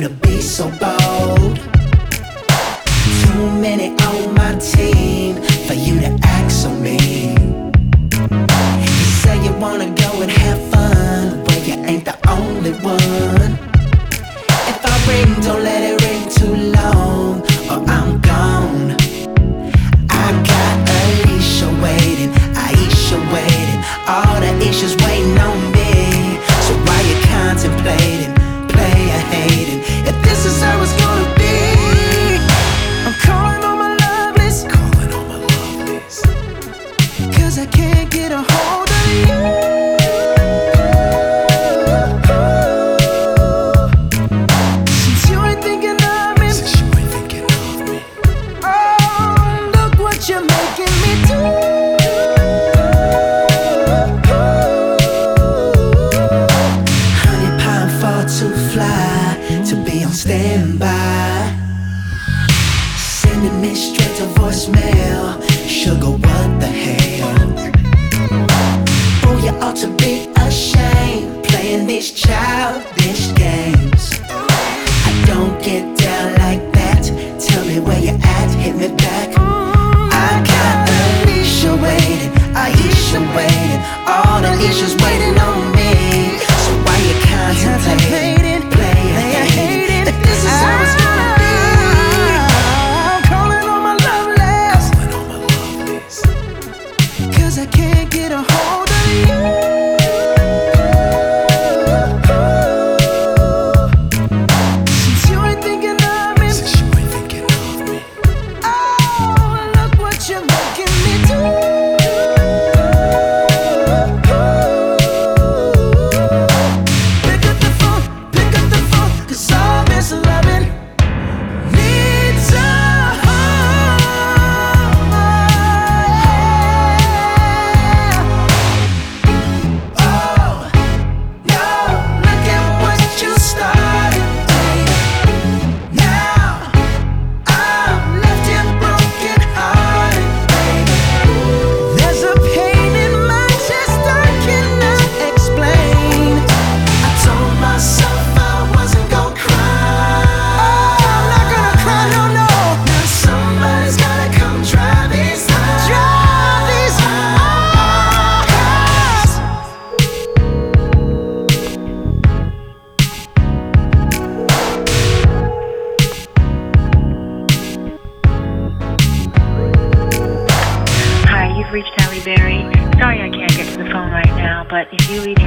to be so bold. Too many on my team for you to act so mean. You say you wanna go and have fun, but you ain't the only one. If I ring, don't let it ring too long, or I'm gone. I got Alicia waiting, Aisha waiting, all the issues waiting on me. So why you contemplating, player hating, if this is how it's gonna be? I'm calling on my love list, cause I can't get a hold of you. Since you ain't thinking of me, oh, look what you're making me do. Honey pie, I'm far too fly to be on standby. Sending me straight to voicemail. Sugar, what the hell? Oh, you ought to be ashamed, playing these childish games. I don't get down like that. Tell me where you at, hit me back. I got Alicia waiting, Aisha waiting, all the issues waiting on me. So why you contemplating, player hating, if this is how it's gonna be? I'm calling on my love list, cause I can't get a hold of you. Since you ain't thinking of me, oh, look what you're making me do. Pick up the phone, cause all this loving needs a home. Oh, no, look at what you started, baby. Now I'm left here broken hearted, baby. There's a pain in my chest I cannot explain. I told myself I wasn't gonna cry. Oh, I'm not gonna cry, no, no. Now somebody's gotta come drive these eyes. Drive these eyes. Hi, you've reached Halle Berry. Sorry I can't get to the phone right now, but if you leave